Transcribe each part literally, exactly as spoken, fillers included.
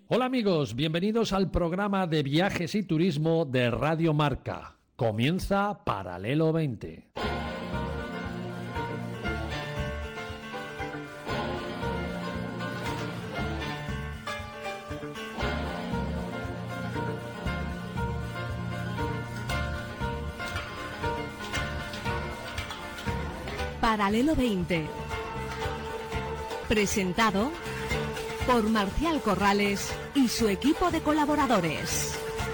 Hola amigos, bienvenidos al programa de viajes y turismo de Radio Marca. Comienza Paralelo veinte. Paralelo veinte. Presentado por Marcial Corrales y su equipo de colaboradores.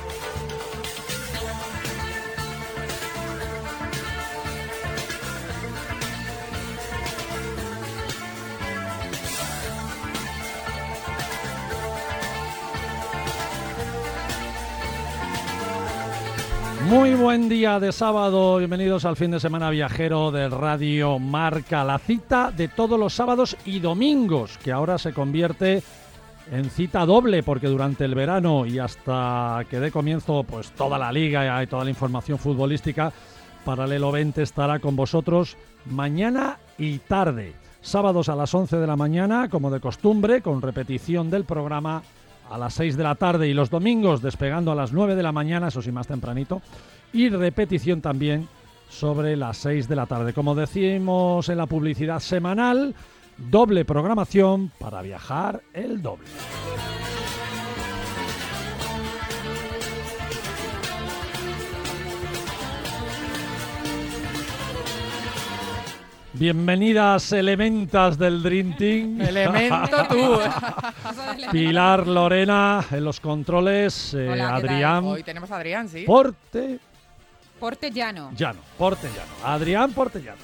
Muy buen día de sábado, bienvenidos al fin de semana viajero de Radio Marca, la cita de todos los sábados y domingos, que ahora se convierte en cita doble, porque durante el verano y hasta que dé comienzo pues toda la liga y toda la información futbolística, Paralelo veinte estará con vosotros mañana y tarde. Sábados a las once de la mañana, como de costumbre, con repetición del programa a las seis de la tarde, y los domingos despegando a las nueve de la mañana, eso sí, más tempranito, y repetición también sobre las seis de la tarde. Como decimos en la publicidad semanal, doble programación para viajar el doble. Bienvenidas elementas del Dream Team. Elemento tú. Pilar, Lorena en los controles, eh, Hola, Adrián. Hoy tenemos a Adrián, ¿sí? Porte... Portellano. Llano, Portellano. Adrián Portellano.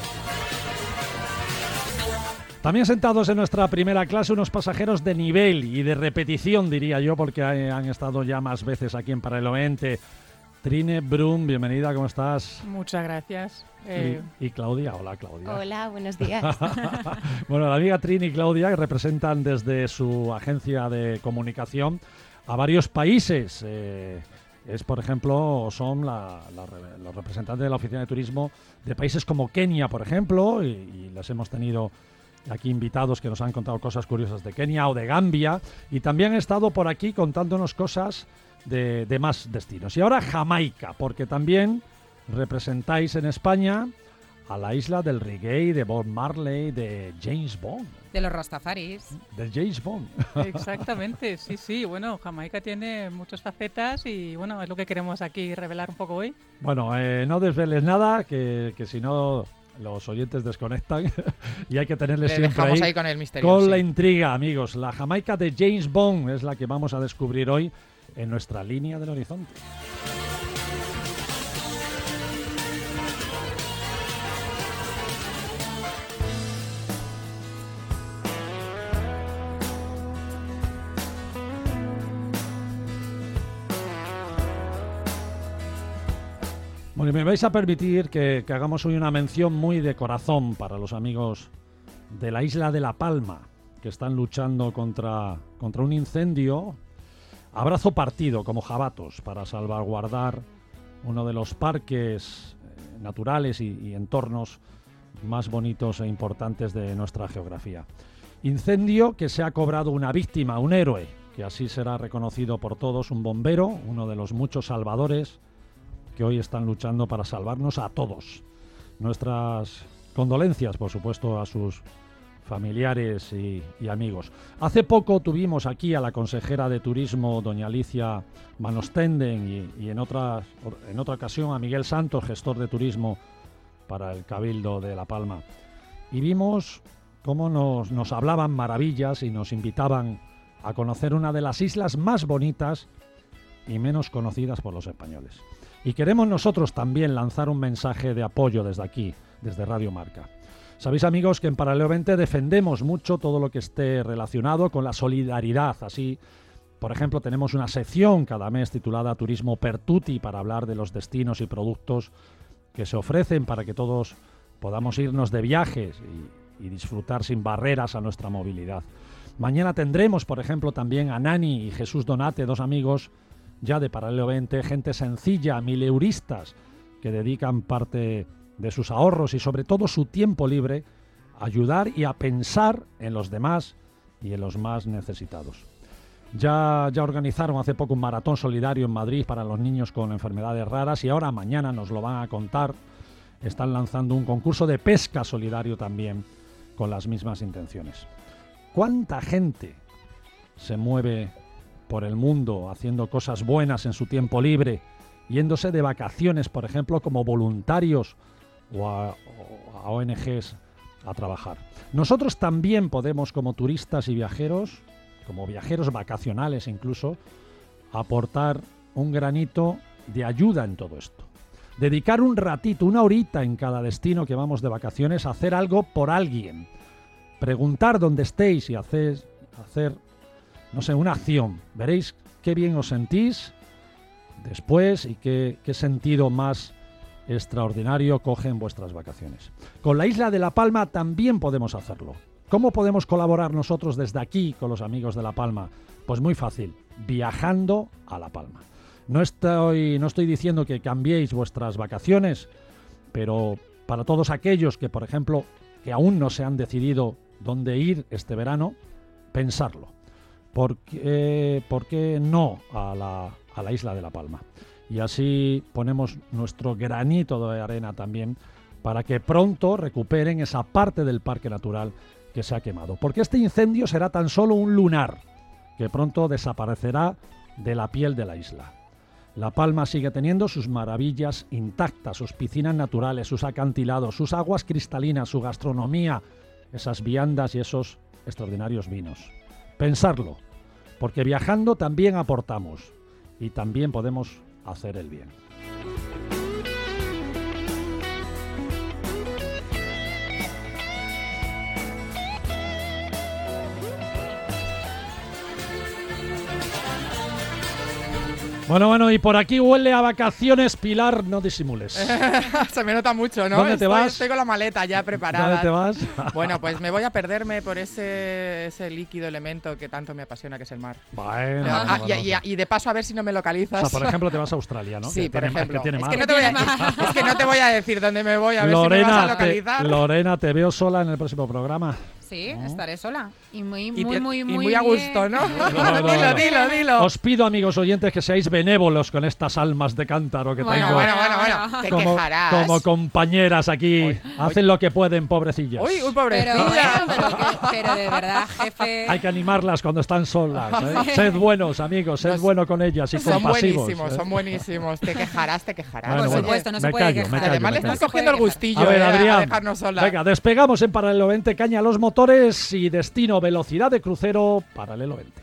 También sentados en nuestra primera clase unos pasajeros de nivel y de repetición, diría yo, porque han estado ya más veces aquí en Paralelo veinte. Trine Brum, bienvenida, ¿cómo estás? Muchas gracias. Eh... Y, y Claudia, hola Claudia. Hola, buenos días. Bueno, la amiga Trine y Claudia, que representan desde su agencia de comunicación a varios países. Eh, es, por ejemplo, son la, la, los representantes de la Oficina de Turismo de países como Kenia, por ejemplo, y, y les hemos tenido aquí invitados que nos han contado cosas curiosas de Kenia o de Gambia, y también han estado por aquí contándonos cosas de, de más destinos. Y ahora Jamaica, porque también representáis en España a la isla del reggae, de Bob Marley, de James Bond. De los Rastafaris. De James Bond. Exactamente, sí, sí. Bueno, Jamaica tiene muchas facetas y bueno, es lo que queremos aquí revelar un poco hoy. Bueno, eh, no desveles nada, que, que si no los oyentes desconectan y hay que tenerles Le siempre ahí, ahí con el misterio. Con sí. la intriga, amigos. La Jamaica de James Bond es la que vamos a descubrir hoy en nuestra línea del horizonte. Bueno, me vais a permitir que, que hagamos hoy una mención muy de corazón para los amigos de la isla de La Palma, que están luchando contra, contra un incendio a brazo partido, como jabatos, para salvaguardar uno de los parques eh, naturales y, y entornos más bonitos e importantes de nuestra geografía. Incendio que se ha cobrado una víctima, un héroe, que así será reconocido por todos, un bombero, uno de los muchos salvadores que hoy están luchando para salvarnos a todos. Nuestras condolencias, por supuesto, a sus familiares y, y amigos. Hace poco tuvimos aquí a la consejera de Turismo, doña Alicia Manostenden, y, y en, otras, en otra ocasión a Miguel Santos, gestor de turismo para el Cabildo de La Palma. Y vimos cómo nos, nos hablaban maravillas y nos invitaban a conocer una de las islas más bonitas y menos conocidas por los españoles. Y queremos nosotros también lanzar un mensaje de apoyo desde aquí, desde Radio Marca. Sabéis, amigos, que en Paralelo veinte defendemos mucho todo lo que esté relacionado con la solidaridad. Así, por ejemplo, tenemos una sección cada mes titulada Turismo per Tutti para hablar de los destinos y productos que se ofrecen para que todos podamos irnos de viajes y, y disfrutar sin barreras a nuestra movilidad. Mañana tendremos, por ejemplo, también a Nani y Jesús Donate, dos amigos ya de Paralelo veinte, gente sencilla, mileuristas, que dedican parte de sus ahorros y sobre todo su tiempo libre a ayudar y a pensar en los demás y en los más necesitados. Ya, ya organizaron hace poco un maratón solidario en Madrid para los niños con enfermedades raras y ahora mañana nos lo van a contar. Están lanzando un concurso de pesca solidario también con las mismas intenciones. ¿Cuánta gente se mueve por el mundo haciendo cosas buenas en su tiempo libre, yéndose de vacaciones, por ejemplo, como voluntarios o a, o a O N Ges a trabajar? Nosotros también podemos, como turistas y viajeros, como viajeros vacacionales incluso, aportar un granito de ayuda en todo esto. Dedicar un ratito, una horita en cada destino que vamos de vacaciones a hacer algo por alguien. Preguntar dónde estéis y hacer, hacer, no sé, una acción. Veréis qué bien os sentís después y qué, qué sentido más extraordinario cogen vuestras vacaciones. Con la isla de La Palma también podemos hacerlo. ¿Cómo podemos colaborar nosotros desde aquí con los amigos de La Palma? Pues muy fácil, viajando a La Palma. No estoy, no estoy diciendo que cambiéis vuestras vacaciones, pero para todos aquellos que, por ejemplo, que aún no se han decidido dónde ir este verano, pensarlo. ¿Por qué, por qué no a la, a la isla de La Palma? Y así ponemos nuestro granito de arena también para que pronto recuperen esa parte del parque natural que se ha quemado. Porque este incendio será tan solo un lunar que pronto desaparecerá de la piel de la isla. La Palma sigue teniendo sus maravillas intactas, sus piscinas naturales, sus acantilados, sus aguas cristalinas, su gastronomía, esas viandas y esos extraordinarios vinos. Pensarlo, porque viajando también aportamos y también podemos hacer el bien. Bueno, bueno, y por aquí huele a vacaciones, Pilar, no disimules. Se me nota mucho, ¿no? ¿Dónde te estoy, vas? Estoy con la maleta ya preparada. ¿Dónde te vas? Bueno, pues me voy a perderme por ese, ese líquido elemento que tanto me apasiona, que es el mar. Bueno, Ah, bueno, y, y- y de paso a ver si no me localizas. O sea, por ejemplo, te vas a Australia, ¿no? Sí, que por tiene, ejemplo. Que tiene es, mar. que no te voy a, es que no te voy a decir dónde me voy, a ver si me vas a Lorena, te, localizar. Lorena, te veo sola en el próximo programa. Sí, estaré sola. Y muy, Y, muy, te- muy, y muy, muy a bien. gusto, ¿no? No, no, dilo, no. dilo, dilo. Os pido, amigos oyentes, que seáis benévolos con estas almas de cántaro que Bueno, tengo bueno, bueno, bueno. Te como, quejarás. como compañeras aquí. Oye, Hacen lo que pueden, pobrecillas. Uy, uy, Pero, pobrecilla. pero, que- pero de verdad, jefe. Hay que animarlas cuando están solas. ¿eh? Sed buenos, amigos, sed Nos- bueno con ellas y Son compasivos. buenísimos, ¿eh? son buenísimos. Te quejarás, te quejarás. Bueno, Por bueno. supuesto, no se Me puede callo, me quejar. callo, Además, me le estás callo. cogiendo el No se puede gustillo A ver, eh, a Adrián, dejarnos sola. venga, despegamos en Paralelo veinte, caña a los motores y destino velocidad de crucero Paralelo veinte.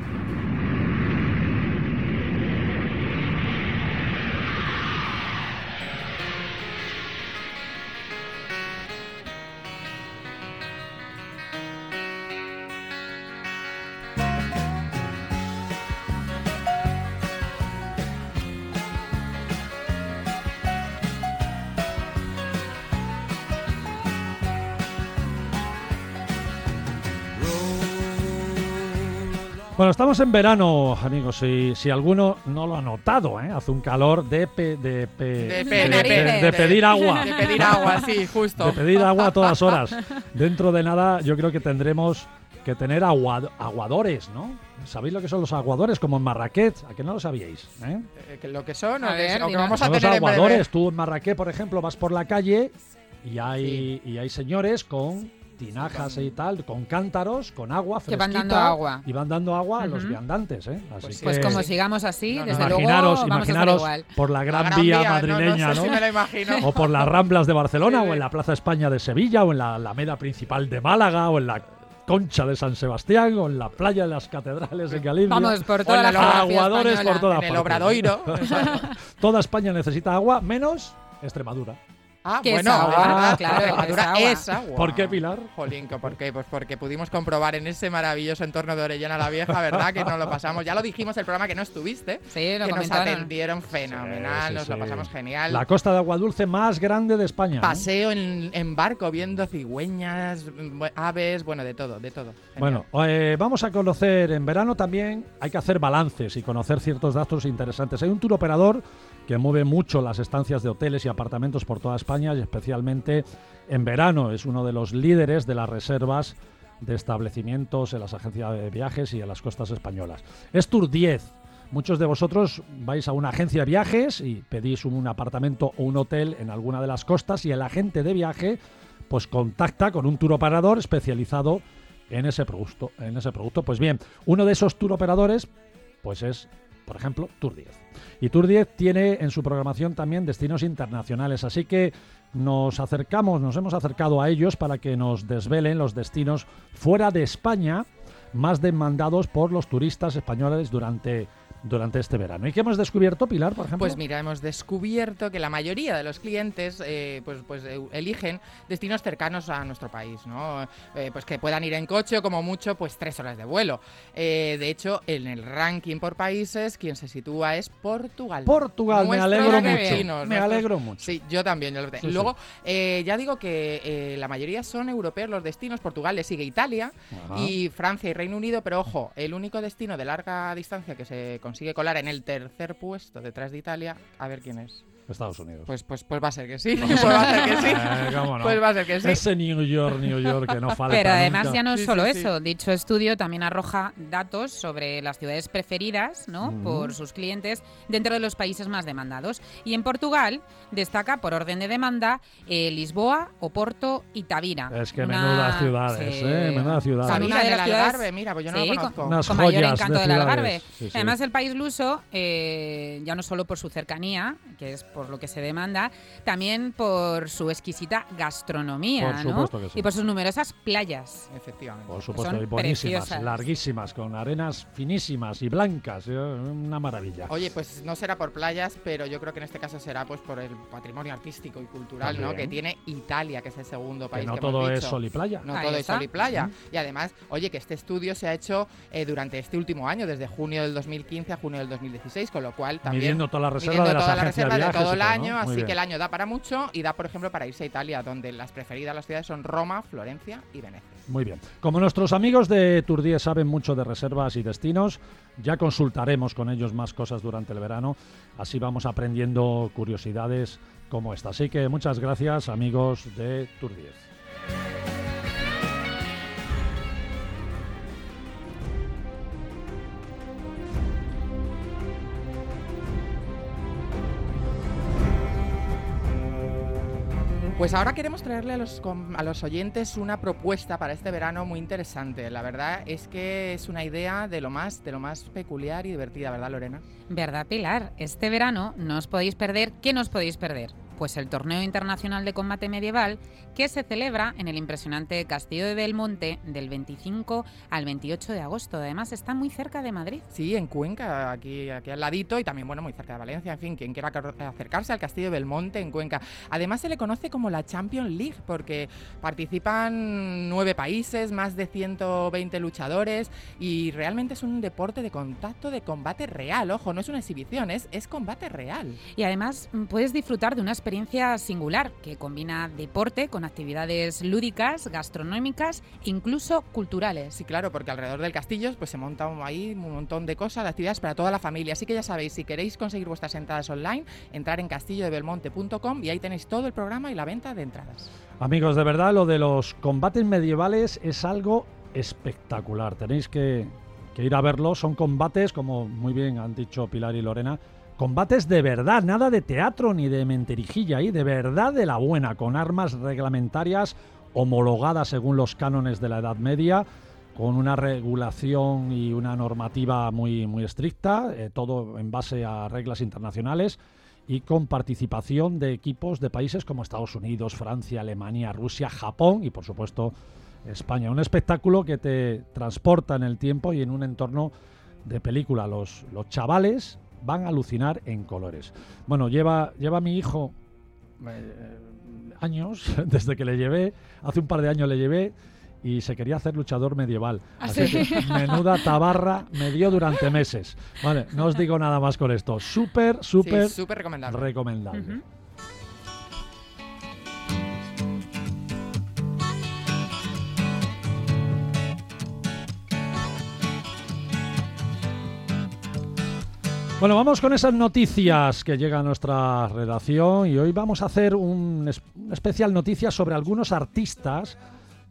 Bueno, estamos en verano, amigos, y si alguno no lo ha notado, ¿eh? Hace un calor de, pe- de, pe- De, pe- pe- de- pe- de pedir agua. De pedir agua, sí, justo. De pedir agua a todas horas. Dentro de nada, yo creo que tendremos que tener agua- aguadores, ¿no? ¿Sabéis lo que son los aguadores? Como en Marrakech, ¿a que no lo sabíais? ¿eh? Eh, que lo que son o A que, ver, o que dinos. vamos a Son los tener en breve. aguadores. Tú en Marrakech, por ejemplo, vas por la calle y hay, y hay señores con tinajas y tal, con cántaros, con agua Que van fresquita, dando agua. y van dando agua a los Ujú. viandantes, ¿eh? Así Pues sí, Pues que como sí. sigamos así, No, no. desde imaginaros, luego vamos a imaginaros estar igual. por la Gran, La Gran Vía, Vía, madrileña, no, no ¿no? sé si me lo imagino. O por las Ramblas de Barcelona, Sí, o en sí. la Plaza España de Sevilla, o en la Alameda Principal de Málaga, o en la Concha de San Sebastián, o en la playa de las Catedrales de Galicia. Vamos por O toda en la el geografía aguadores española. por todas En el partes. Obradoiro. Toda España necesita agua, menos Extremadura. Ah, Que es bueno, agua, es verdad, claro, Extremadura es agua. es agua. ¿Por qué, Pilar? Jolín, ¿por qué? Pues porque pudimos comprobar en ese maravilloso entorno de Orellana la Vieja, ¿verdad? Que nos lo pasamos. Ya lo dijimos el programa que no estuviste. Sí, lo que nos comentaron. atendieron fenomenal, Sí, sí, nos lo sí. pasamos genial. La costa de agua dulce más grande de España. ¿eh? Paseo en, en barco viendo cigüeñas, bu- aves, bueno, de todo, de todo. Genial. Bueno, eh, vamos a conocer, en verano también hay que hacer balances y conocer ciertos datos interesantes. Hay un tour operador que mueve mucho las estancias de hoteles y apartamentos por toda España y especialmente en verano. Es uno de los líderes de las reservas de establecimientos en las agencias de viajes y en las costas españolas. Es Tour diez. Muchos de vosotros vais a una agencia de viajes y pedís un apartamento o un hotel en alguna de las costas y el agente de viaje pues contacta con un turoperador especializado en ese producto, en ese producto. Pues bien, uno de esos turoperadores pues es, por ejemplo, Tour diez. Y Tour diez tiene en su programación también destinos internacionales, así que nos acercamos, nos hemos acercado a ellos para que nos desvelen los destinos fuera de España más demandados por los turistas españoles durante durante este verano. ¿Y qué hemos descubierto, Pilar, por ejemplo? Pues mira, hemos descubierto que la mayoría de los clientes eh, pues, pues eh, eligen destinos cercanos a nuestro país, ¿no? Eh, pues que puedan ir en coche o como mucho pues tres horas de vuelo. Eh, de hecho, en el ranking por países, quien se sitúa es Portugal. Portugal, me alegro mucho. Vecinos, me alegro mucho. Sí, yo también. Yo lo sí, Luego, sí. Eh, ya digo que eh, la mayoría son europeos los destinos. Portugal le sigue Italia Ajá. y Francia y Reino Unido, pero ojo, el único destino de larga distancia que se consigue consigue colar en el tercer puesto detrás de Italia, a ver quién es. Estados Unidos. Pues, pues, pues va a ser que sí. pues va a ser que sí. Eh, ¿cómo no? Pues va a ser que sí. Ese New York, New York que no falta. Pero además nunca. ya no es sí, solo sí, eso. Sí. Dicho estudio también arroja datos sobre las ciudades preferidas, ¿no? Mm. por sus clientes dentro de los países más demandados. Y en Portugal destaca por orden de demanda eh, Lisboa, Oporto y Tavira. Es que una... menudas ciudades, sí. ¿eh? Menudas ciudades. Tavira del Algarve, mira, pues yo no sí, lo conozco. Con, Unas con mayor joyas encanto de del Algarve. Sí, sí. Además el país luso, eh, ya no solo por su cercanía, que es por lo que se demanda, también por su exquisita gastronomía, por supuesto ¿no? que sí. Y por sus numerosas playas. Efectivamente. Por supuesto, son y buenísimas, preciosas. larguísimas, con arenas finísimas y blancas, ¿eh? Una maravilla. Oye, pues no será por playas, pero yo creo que en este caso será pues por el patrimonio artístico y cultural, También. ¿no? Que tiene Italia, que es el segundo país que no que todo hemos es dicho. sol y playa. No Ahí todo está. es sol y playa. Uh-huh. Y además, oye, que este estudio se ha hecho eh, durante este último año, desde junio del dos mil quince a junio del dos mil dieciséis, con lo cual también midiendo toda la reserva midiendo de las toda la agencias reserva de de viajes todo el y todo, año, ¿no? Muy así bien. que el año da para mucho y da, por ejemplo, para irse a Italia, donde las preferidas las ciudades son Roma, Florencia y Venecia. Muy bien. Como nuestros amigos de Tour diez saben mucho de reservas y destinos, ya consultaremos con ellos más cosas durante el verano. Así vamos aprendiendo curiosidades como esta. Así que muchas gracias, amigos de Tour diez. Pues ahora queremos traerle a los, a los oyentes una propuesta para este verano muy interesante. La verdad es que es una idea de lo más, de lo más peculiar y divertida, ¿verdad, Lorena? ¿Verdad, Pilar? Este verano no os podéis perder. ¿Qué no os podéis perder? Pues el Torneo Internacional de Combate Medieval, que se celebra en el impresionante Castillo de Belmonte del veinticinco al veintiocho de agosto. Además, está muy cerca de Madrid. Sí, en Cuenca, aquí, aquí al ladito, y también, bueno, muy cerca de Valencia. En fin, quien quiera acercarse al Castillo de Belmonte en Cuenca. Además, se le conoce como la Champions League, porque participan nueve países, más de ciento veinte luchadores, y realmente es un deporte de contacto, de combate real. Ojo, no es una exhibición, es, es combate real. Y además, puedes disfrutar de una experiencia singular que combina deporte con actividades lúdicas, gastronómicas e incluso culturales. Sí, claro, porque alrededor del castillo pues se monta ahí un montón de cosas, de actividades para toda la familia. Así que ya sabéis, si queréis conseguir vuestras entradas online, entrar en castillo de belmonte punto com y ahí tenéis todo el programa y la venta de entradas. Amigos, de verdad, lo de los combates medievales es algo espectacular. Tenéis que, que ir a verlo. Son combates, como muy bien han dicho Pilar y Lorena, combates de verdad, nada de teatro ni de menterijilla, ¿eh? De verdad de la buena, con armas reglamentarias homologadas según los cánones de la Edad Media, con una regulación y una normativa muy, muy estricta, eh, todo en base a reglas internacionales y con participación de equipos de países como Estados Unidos, Francia, Alemania, Rusia, Japón y, por supuesto, España. Un espectáculo que te transporta en el tiempo y en un entorno de película. Los, los chavales van a alucinar en colores. Bueno, lleva, lleva mi hijo eh, años, desde que le llevé, hace un par de años le llevé, y se quería hacer luchador medieval. Así que menuda tabarra me dio durante meses. Vale, no os digo nada más con esto. Súper, súper sí, súper recomendable. recomendable. Uh-huh. Bueno, vamos con esas noticias que llegan a nuestra redacción y hoy vamos a hacer un, una especial noticia sobre algunos artistas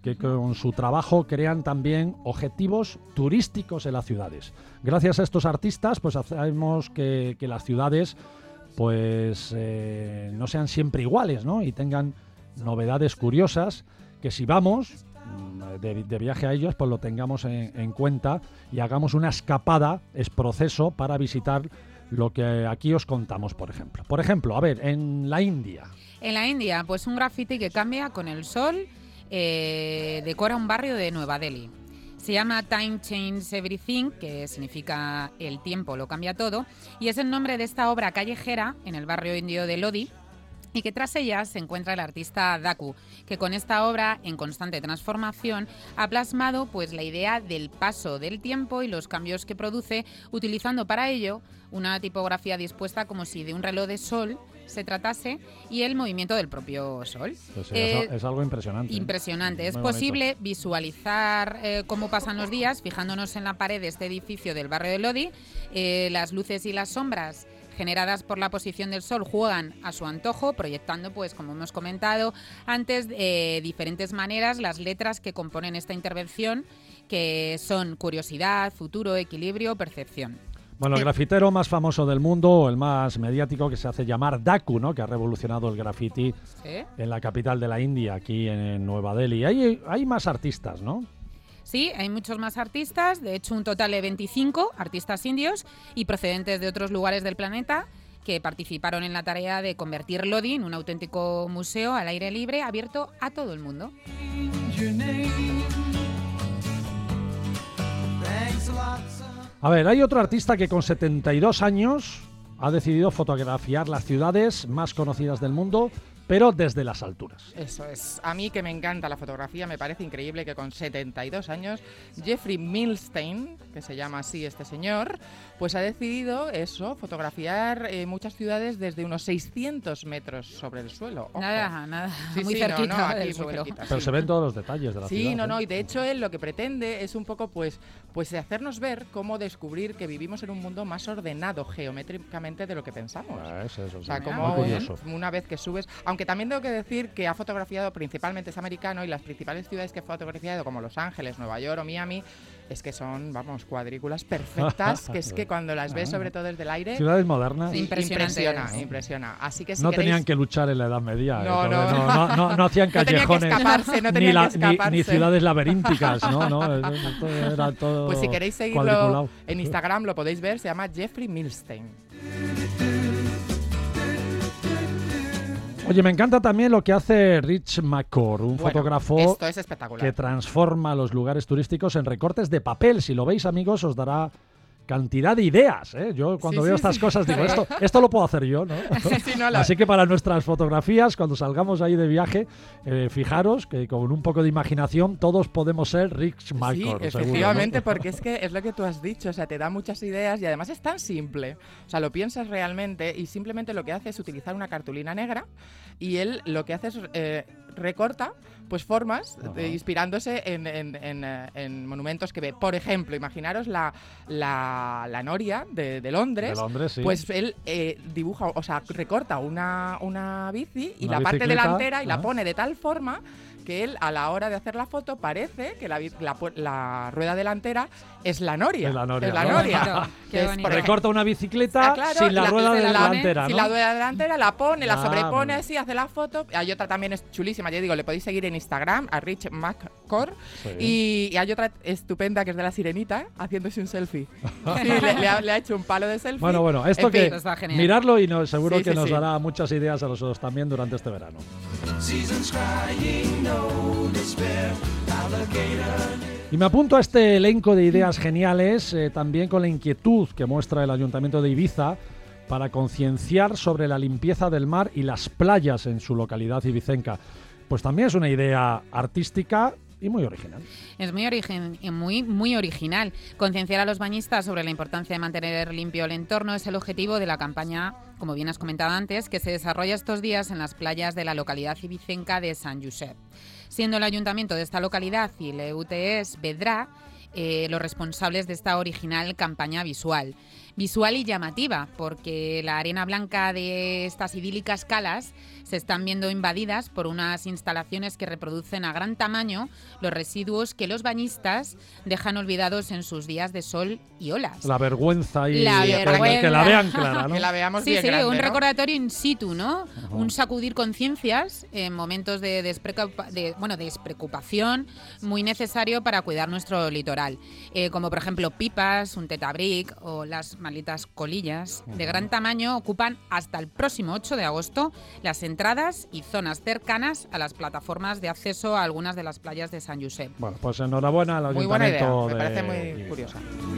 que con su trabajo crean también objetivos turísticos en las ciudades. Gracias a estos artistas, pues hacemos que, que las ciudades pues eh, no sean siempre iguales, ¿no? Y tengan novedades curiosas que si vamos de, de viaje a ellos, pues lo tengamos en, en cuenta y hagamos una escapada, es proceso, para visitar lo que aquí os contamos, por ejemplo. Por ejemplo, a ver, en la India. En la India, pues un graffiti que cambia con el sol, eh, decora un barrio de Nueva Delhi. Se llama Time Changes Everything, que significa el tiempo lo cambia todo, y es el nombre de esta obra callejera en el barrio indio de Lodi, y que tras ella se encuentra el artista Daku, que con esta obra en constante transformación ha plasmado pues la idea del paso del tiempo y los cambios que produce, utilizando para ello una tipografía dispuesta como si de un reloj de sol se tratase y el movimiento del propio sol. Pues sí, eh, es, es algo impresionante. Impresionante. Es Muy posible bonito. visualizar eh, cómo pasan los días fijándonos en la pared de este edificio del barrio de Lodi. Eh, las luces y las sombras generadas por la posición del sol juegan a su antojo, proyectando, pues como hemos comentado antes, de eh, diferentes maneras las letras que componen esta intervención, que son curiosidad, futuro, equilibrio, percepción. Bueno, el grafitero más famoso del mundo, el más mediático, que se hace llamar Daku, ¿no? Que ha revolucionado el graffiti ¿Sí? en la capital de la India, aquí en Nueva Delhi. Hay, hay más artistas, ¿no? Sí, hay muchos más artistas, de hecho un total de veinticinco artistas indios y procedentes de otros lugares del planeta que participaron en la tarea de convertir Lodi en un auténtico museo al aire libre abierto a todo el mundo. A ver, hay otro artista que con setenta y dos años ha decidido fotografiar las ciudades más conocidas del mundo, pero desde las alturas. Eso es. A mí, que me encanta la fotografía, me parece increíble que con setenta y dos años Jeffrey Milstein, que se llama así este señor, pues ha decidido eso, fotografiar eh, muchas ciudades desde unos seiscientos metros sobre el suelo. Ojo. Nada, nada, Sí, muy sí, cerquita no, no, aquí del muy suelo. cerquita, Pero sí. se ven todos los detalles de la Sí, ciudad. no, ¿eh? no, y de hecho él lo que pretende es un poco pues, pues hacernos ver cómo descubrir que vivimos en un mundo más ordenado geométricamente de lo que pensamos. Ah, es eso, O sí. sea, Muy como curioso. una vez que subes, aunque también tengo que decir que ha fotografiado, principalmente es americano, y las principales ciudades que ha fotografiado, como Los Ángeles, Nueva York o Miami, es que son, vamos, cuadrículas perfectas, que es que cuando las ves, sobre todo desde el aire, Ciudades modernas. Sí. Impresionante, impresiona, ¿no? impresiona. Así que si No queréis, tenían que luchar en la Edad Media. No, ¿eh? no, no, no, no, no hacían no tenían que callejones. escaparse, no ni, tenían la- que ni- escaparse. ni ciudades laberínticas, ¿no? no esto era todo Pues si queréis seguirlo cuadriculado. en Instagram lo podéis ver, se llama Jeffrey Milstein. Oye, me encanta también lo que hace Rich McCord, un Bueno, fotógrafo esto es espectacular. que transforma los lugares turísticos en recortes de papel. Si lo veis, amigos, os dará cantidad de ideas, ¿eh? Yo cuando Sí, veo sí, estas sí. cosas digo, esto, esto lo puedo hacer yo, ¿no? Sí, sí, no, la- Así que para nuestras fotografías, cuando salgamos ahí de viaje, eh, fijaros que con un poco de imaginación todos podemos ser Rich McCord, Sí, seguro, efectivamente, ¿no? porque es que es lo que tú has dicho, o sea, te da muchas ideas y además es tan simple. O sea, lo piensas realmente y simplemente lo que hace es utilizar una cartulina negra y él lo que hace es eh, recorta pues formas, Ajá. eh, inspirándose en, en- en, eh, en monumentos que ve. Por ejemplo, imaginaros la, la, la noria de, de Londres. De Londres, sí. Pues él eh, dibuja, o sea, recorta una, una bici y Una la parte bicicleta, delantera y la ah. pone de tal forma que él, a la hora de hacer la foto, parece que la, bi- la, pu- la rueda delantera es la noria. Es la noria, Es la ¿no? noria. Qué bonito, qué Que es, bonito. por ejemplo, Recorta una bicicleta Ah, claro, sin la, la- rueda se de la pone, delantera, si ¿no? la rueda delantera la pone, la Ah, sobrepone muy así, hace la foto. Hay otra también es chulísima, ya digo, le podéis seguir en Instagram, a Rich McCord. Sí. Y, y hay otra estupenda que es de la sirenita, haciéndose un selfie. Sí, le, le ha, le ha hecho un palo de selfie. Bueno, bueno, esto En que fin, está genial. mirarlo y no, seguro Sí, que sí, nos sí. dará muchas ideas a nosotros también durante este verano. Y me apunto a este elenco de ideas geniales, eh, también con la inquietud que muestra el Ayuntamiento de Ibiza para concienciar sobre la limpieza del mar y las playas en su localidad ibicenca. Pues también es una idea artística y muy original. Es muy, origen, muy, muy original. Concienciar a los bañistas sobre la importancia de mantener limpio el entorno es el objetivo de la campaña, como bien has comentado antes, que se desarrolla estos días en las playas de la localidad ibicenca de San Josep. Siendo el ayuntamiento de esta localidad y el U T E S Vedrà eh, los responsables de esta original campaña visual. visual y llamativa, porque la arena blanca de estas idílicas calas se están viendo invadidas por unas instalaciones que reproducen a gran tamaño los residuos que los bañistas dejan olvidados en sus días de sol y olas. La vergüenza y La que, vergüenza. que la vean clara, ¿no? Que la veamos Sí, bien sí, grande, un ¿no? recordatorio in situ, ¿no? Ajá. Un sacudir conciencias en momentos de, despreocupa- de, bueno, de despreocupación muy necesario para cuidar nuestro litoral. Eh, como por ejemplo pipas, un tetabric o las malitas colillas de gran tamaño ocupan hasta el próximo ocho de agosto las entradas y zonas cercanas a las plataformas de acceso a algunas de las playas de San Josep. Bueno, pues enhorabuena al Muy buena idea, Ayuntamiento me parece de muy Ibiza. curiosa.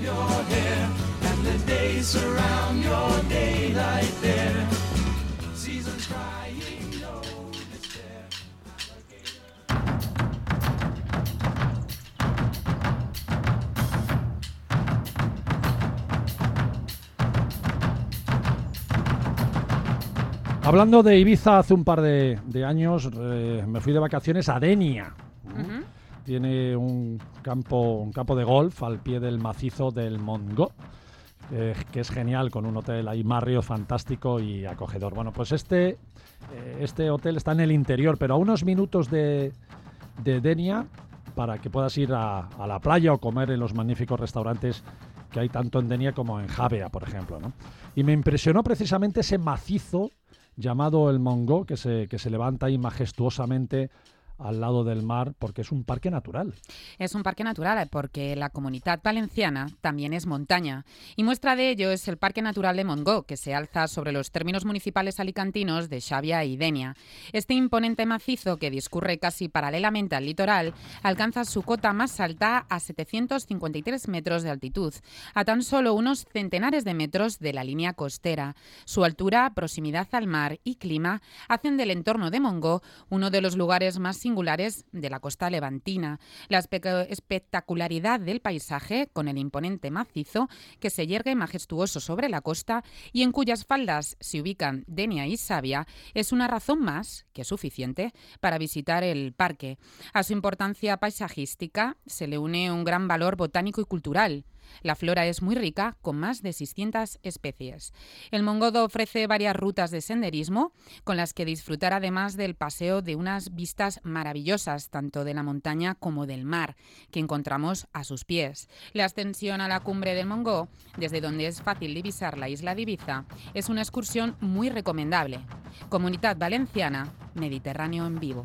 Hablando de Ibiza, hace un par de, de años eh, me fui de vacaciones a Denia. Ujú. Tiene un campo, un campo de golf al pie del macizo del Montgó, eh, que es genial, con un hotel ahí marrio fantástico y acogedor. Bueno, pues este, eh, este hotel está en el interior, pero a unos minutos de, de Denia, para que puedas ir a, a la playa o comer en los magníficos restaurantes que hay tanto en Denia como en Javea, por ejemplo, ¿no? Y me impresionó precisamente ese macizo llamado el Montgó, que se, que se levanta ahí majestuosamente al lado del mar, porque es un parque natural. Es un parque natural porque la Comunitat Valenciana también es montaña. Y muestra de ello es el Parque Natural de Montgó, que se alza sobre los términos municipales alicantinos de Xàbia y Denia. Este imponente macizo, que discurre casi paralelamente al litoral, alcanza su cota más alta a setecientos cincuenta y tres metros de altitud, a tan solo unos centenares de metros de la línea costera. Su altura, proximidad al mar y clima hacen del entorno de Montgó uno de los lugares más singulares de la costa levantina. La espe- espectacularidad del paisaje, con el imponente macizo que se yergue majestuoso sobre la costa y en cuyas faldas se ubican Denia y Xàbia, es una razón más que suficiente para visitar el parque. A su importancia paisajística se le une un gran valor botánico y cultural. La flora es muy rica, con más de seiscientas especies. El Montgó ofrece varias rutas de senderismo, con las que disfrutar además del paseo de unas vistas maravillosas, tanto de la montaña como del mar, que encontramos a sus pies. La ascensión a la cumbre del Montgó, desde donde es fácil divisar la isla de Ibiza, es una excursión muy recomendable. Comunitat Valenciana, Mediterráneo en vivo.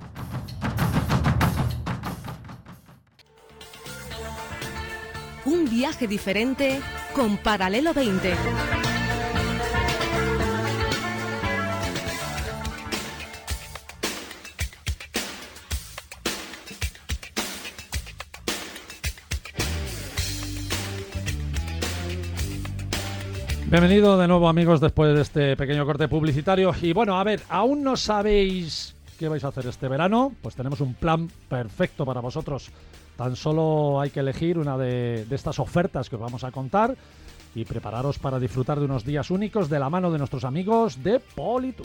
Un viaje diferente con Paralelo veinte. Bienvenido de nuevo, amigos, después de este pequeño corte publicitario. Y bueno, a ver, ¿aún no sabéis qué vais a hacer este verano? Pues tenemos un plan perfecto para vosotros. Tan solo hay que elegir una de, de estas ofertas que os vamos a contar y prepararos para disfrutar de unos días únicos de la mano de nuestros amigos de Politours.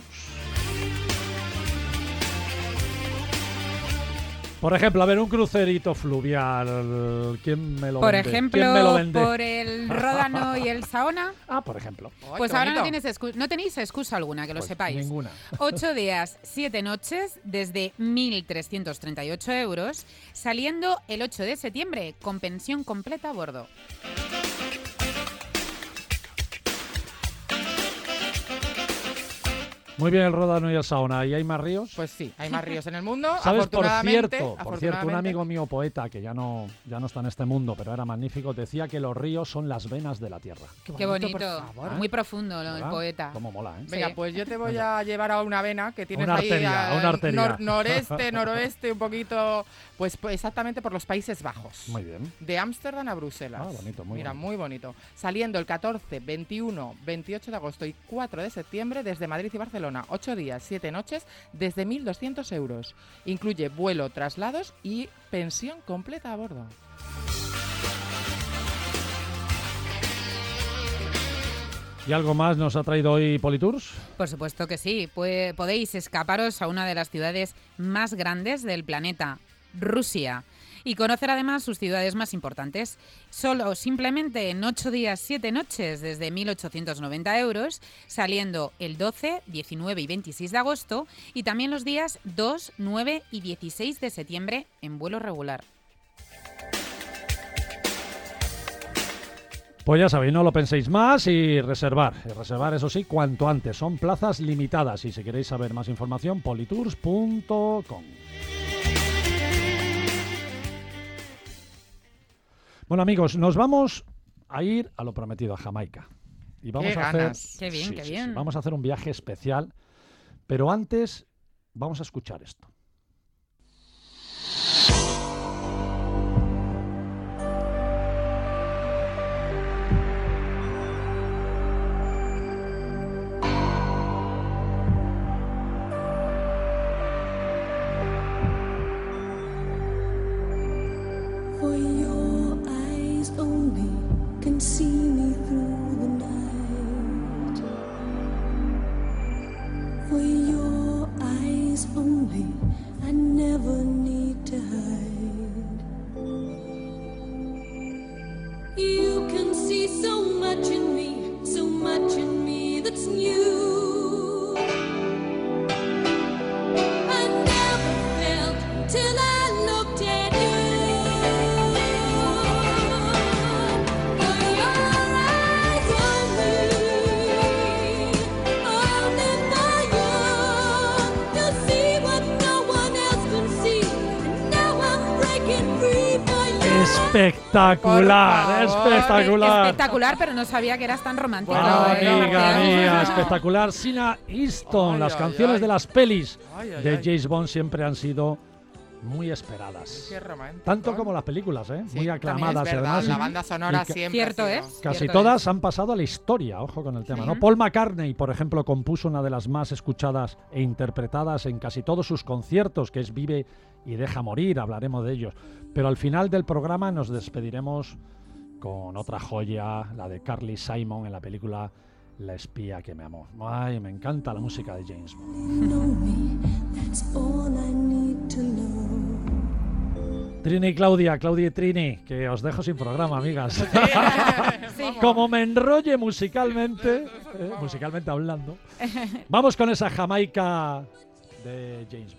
Por ejemplo, a ver, un crucerito fluvial. ¿Quién me lo Por vende? ejemplo, ¿Quién me lo vende? por el Ródano y el Saona. Ah, por ejemplo. Ay, Pues qué ahora no, bonito. tienes excu- no tenéis excusa alguna, que lo Pues sepáis. ninguna. Ocho días, siete noches, desde mil trescientos treinta y ocho euros, saliendo el ocho de septiembre, con pensión completa a bordo. Muy bien el Ródano y el Saona. ¿Y hay más ríos? Pues sí, hay más ríos en el mundo. ¿Sabes? Por afortunadamente, cierto, por cierto, un afortunadamente. amigo mío poeta, que ya no, ya no está en este mundo, pero era magnífico, decía que los ríos son las venas de la tierra. Qué bonito, por favor. muy profundo lo- el ¿Verdad? poeta. Cómo mola, ¿eh? Venga, Sí. pues yo te voy a llevar a una vena que tienes Una ahí arteria, al una arteria. nor- noreste, noroeste, un poquito, pues, pues exactamente por los Países Bajos. Muy bien. De Ámsterdam a Bruselas. Ah, bonito, muy Mira, bonito. muy bonito. Saliendo el catorce, veintiuno, veintiocho de agosto y cuatro de septiembre desde Madrid y Barcelona. Ocho días, siete noches, desde mil doscientos euros. Incluye vuelo, traslados y pensión completa a bordo. ¿Y algo más nos ha traído hoy Politours? Por supuesto que sí. Pue- podéis escaparos a una de las ciudades más grandes del planeta, Rusia. y conocer además sus ciudades más importantes. Solo simplemente en ocho días, siete noches, desde mil ochocientos noventa euros, saliendo el doce, diecinueve y veintiséis de agosto y también los días dos, nueve y dieciséis de septiembre en vuelo regular. Pues ya sabéis, no lo penséis más y reservar. Y reservar, eso sí, cuanto antes. Son plazas limitadas y si queréis saber más información, politours punto com. Bueno, amigos, nos vamos a ir a lo prometido, a Jamaica. Y vamos ¡Qué a ganas! hacer, Qué bien, sí, qué sí, bien. sí, vamos a hacer un viaje especial, pero antes vamos a escuchar esto. For your eyes only can see me through the night. For your eyes only, I never need to hide. You can see so much in me, so much in me that's new. I never felt till I looked at you. Espectacular, Por favor. espectacular. Espectacular, pero no sabía que eras tan romántico. Bueno, eh, amiga Marcial. mía, espectacular. Sina Easton, Ay, las ay, canciones ay. de las pelis Ay, ay, de ay. James Bond siempre han sido muy esperadas. Qué romántico. Tanto como las películas, ¿eh? Sí, muy también aclamadas es verdad, además. la y- banda sonora y ca- siempre Cierto ha sido- es. Casi Cierto todas han pasado a la historia, ojo con el tema, ¿no? Ujú. Paul McCartney, por ejemplo, compuso una de las más escuchadas e interpretadas en casi todos sus conciertos, que es Vive y Deja Morir, hablaremos de ellos. Pero al final del programa nos despediremos con otra joya, la de Carly Simon en la película La espía que me amó. Ay, me encanta la música de James Bond. Know me, that's all I need to know. Trini y Claudia, Claudia y Trini, que os dejo sin programa, amigas. Sí. Como me enrolle musicalmente, eh, musicalmente hablando, vamos con esa Jamaica de James Bond.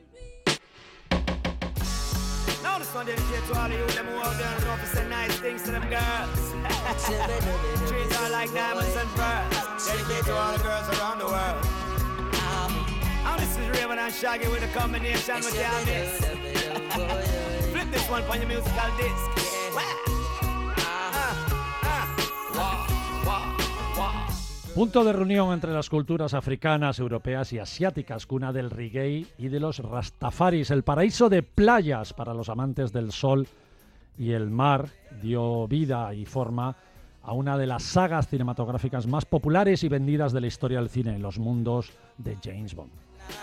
Now this one dedicated to all of you, them who out there and know to say nice things to them girls. Treat her like diamonds and pearls. Dedicated to all the girls around the world. Now this is Raven and Shaggy with a combination with the Elvis. Flip this one on your musical disc. Wah. Ah, ah. Wah, wah, wah. Punto de reunión entre las culturas africanas, europeas y asiáticas, cuna del reggae y de los rastafaris, el paraíso de playas para los amantes del sol y el mar, dio vida y forma a una de las sagas cinematográficas más populares y vendidas de la historia del cine, Los mundos de James Bond.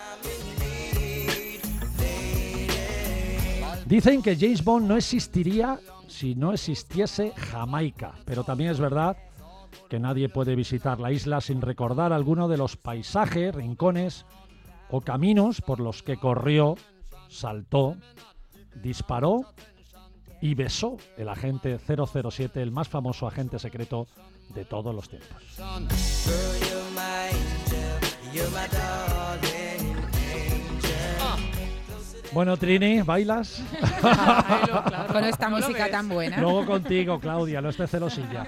Dicen que James Bond no existiría si no existiese Jamaica, pero también es verdad que nadie puede visitar la isla sin recordar alguno de los paisajes, rincones o caminos por los que corrió, saltó, disparó y besó el agente cero cero siete, el más famoso agente secreto de todos los tiempos. Bueno, Trini, ¿bailas? Bailo, claro. Con esta ¿No lo música ves? tan buena. Luego contigo, Claudia, no estés celosilla.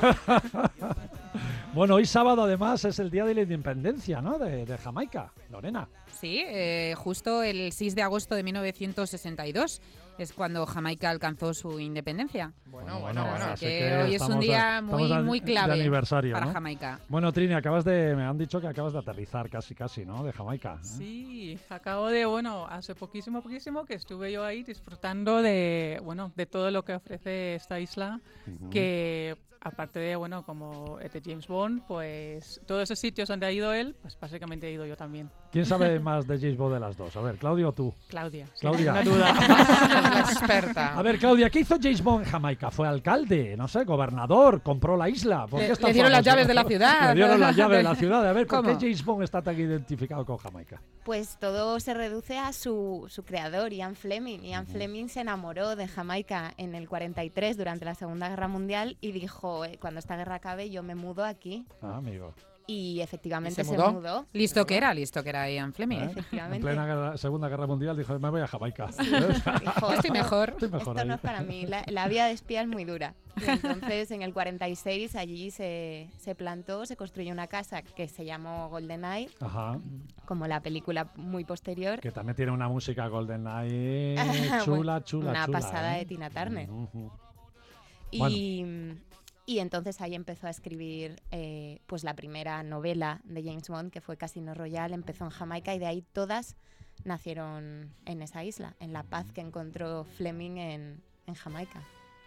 Bueno, hoy sábado además es el Día de la Independencia, ¿no? De, de Jamaica, Lorena. Sí, eh, justo el seis de agosto de mil novecientos sesenta y dos es cuando Jamaica alcanzó su independencia. Bueno, bueno, bueno. Así así que que hoy es un estamos día de- muy, estamos de- muy de clave aniversario, para ¿no? Jamaica. Bueno, Trini, acabas de, me han dicho que acabas de aterrizar casi, casi, ¿no? De Jamaica. ¿eh? Sí, acabo de, bueno, hace poquísimo, poquísimo que estuve yo ahí disfrutando de, bueno, de todo lo que ofrece esta isla, Ujú. que aparte de, bueno, como es de James Bond, pues todos esos sitios donde ha ido él, pues básicamente he ido yo también. ¿Quién sabe más de James Bond de las dos? A ver, Claudia o tú. Claudia. sí, Claudia. No duda. La experta. A ver, Claudia, ¿qué hizo James Bond en Jamaica? ¿Fue alcalde? No sé, gobernador, compró la isla. ¿Por qué Le- es tan le dieron las famoso? llaves de la ciudad. Le dieron las llaves de la ciudad. A ver, ¿por ¿Cómo? qué James Bond está tan identificado con Jamaica? Pues todo se reduce a su, su creador, Ian Fleming. Ian Fleming se enamoró de Jamaica en el cuarenta y tres durante la Segunda Guerra Mundial y dijo, eh, cuando esta guerra acabe yo me mudo aquí. Ah, amigo. Y efectivamente ¿Y se se, mudó? mudó. Listo que era, listo que era Ian Fleming. ¿Eh? En Efectivamente. plena guerra- Segunda Guerra Mundial dijo, me voy a Jamaica. Dijo, Estoy mejor. Estoy mejor Esto ahí. no es para mí, la, la vida de espía es muy dura. Y entonces en el cuarenta y seis allí se, se plantó, se construyó una casa que se llamó GoldenEye, Ajá. como la película muy posterior. Que también tiene una música GoldenEye chula, Bueno, chula, una chula. pasada ¿eh? de Tina Turner. Ujú. Y, y entonces ahí empezó a escribir eh, pues la primera novela de James Bond, que fue Casino Royale, empezó en Jamaica y de ahí todas nacieron en esa isla, en la paz que encontró Fleming en, en Jamaica.